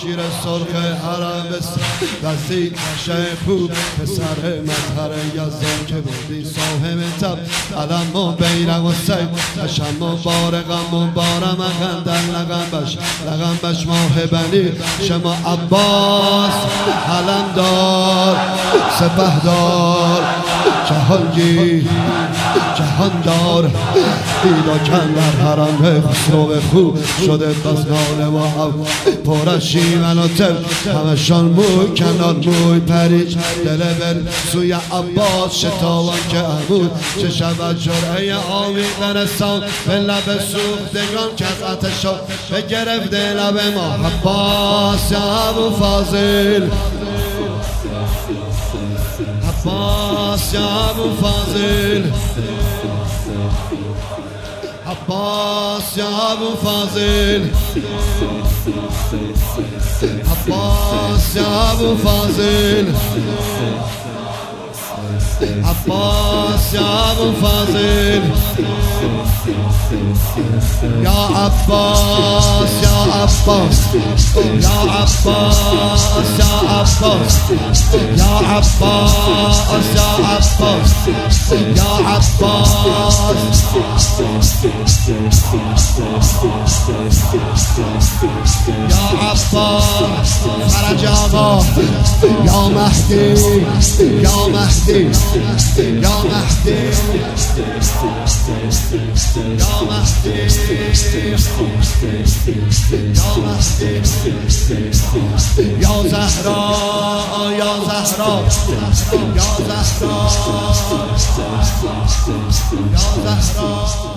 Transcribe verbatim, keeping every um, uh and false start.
شیر سرخ حرم وزید خوب پسر مطهر یزدان که بودی صاحب تب علم و بیرق و سید اشم مبارقم مبارم اغندر لغمبش لغمبش ماه بنی شما عباس علم دار سپه دار جهانگیر جهاندار دیدا کندر حرم خسرو خوب شده بس ناله و او پرشی مناطب همشان موی کنار موی پریج دل بر سوی عباس شتاوان که عمود چه شود جرعه آمی برسان به لب سوختگان که از آتشا بگرفته لب ما عباس یا ابو فاضل عباس یا ابو فاضل عباس یا ابو فاضل عباس یا ابو فاضل عباس یا ابو فاضل یا عباس یا عباس یا عباس یا عباس یا عباس یا عباس یا عباس یا عباس فرج آقا یا مهدی یا مهدی یا مهدی یا مهدی یا مهدی یا زهرا یا زهرا یا زهرا یا زهرا